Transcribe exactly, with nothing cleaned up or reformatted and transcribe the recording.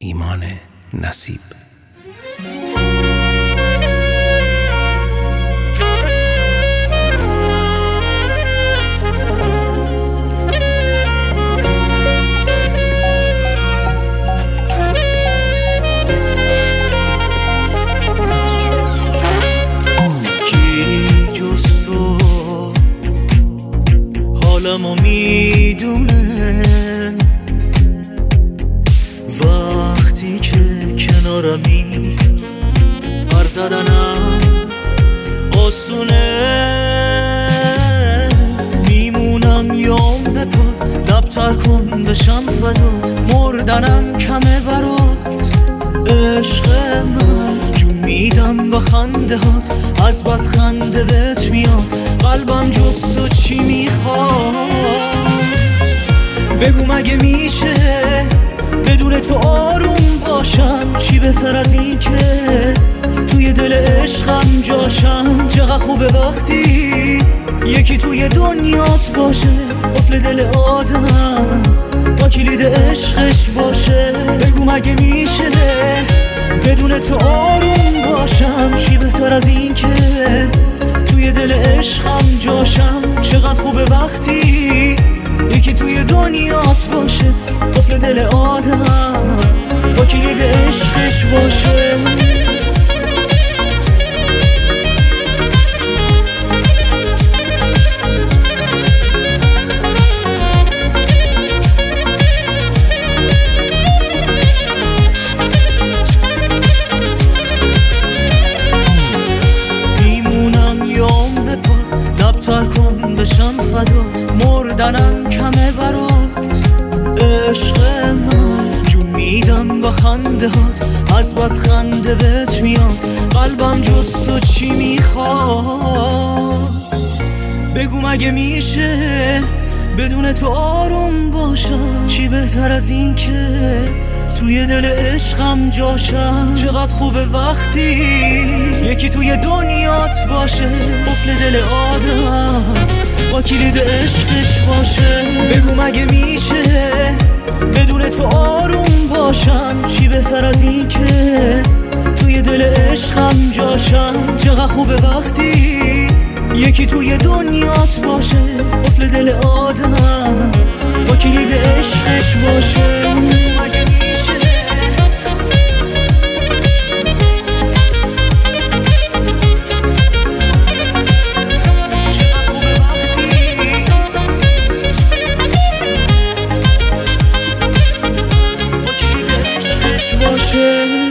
ایمان نصیب. حالمو میدونه وقتی که کنارمی، حرف زدنم آسونه. میمونم یام بپاد، لبتر کن بشم فدات، مردنم کمه برات. عشق من جون میدم با خنده هات، از بس خنده بهت میاد، قلبم جز تو چی میخواد. بگو مگه میشه بدون تو آروم باشم؟ چی بهتر از این که توی دل عشقم جاشم؟ چقدر خوبه وقتی یکی توی دنیات باشه، قفل دل آدم با کلید عشقش باشه. بگو مگه میشه بدون تو آروم باشم؟ چی بهتر از این که توی دل عشقم جاشم؟ چقدر خوبه وقتی یکی توی دنیات باشه، قفل دل آدم با کلید عشقش باشه. لبتر کن بشم فدات، مردنم کمه برات. عشق من جون میدم با خنده هات، از بس خنده بهت میاد، قلبم جز تو چی میخواد. بگو مگه میشه بدون تو آروم باشم؟ چی بهتر از این که توی دل عشقم جاشم؟ چقدر خوبه وقتی یکی توی دنیات باشه، قفل دل آدم با کلید عشقش باشه. بگو مگه میشه بدون تو آروم باشم؟ چی بهتر از این که توی دل عشقم جاشم؟ چقدر خوبه وقتی یکی توی دنیات باشه، قفل دل آدم با کلید عشقش باشه. مگه میشه چقدر خوبه وقتی با کلید عشقش باشه.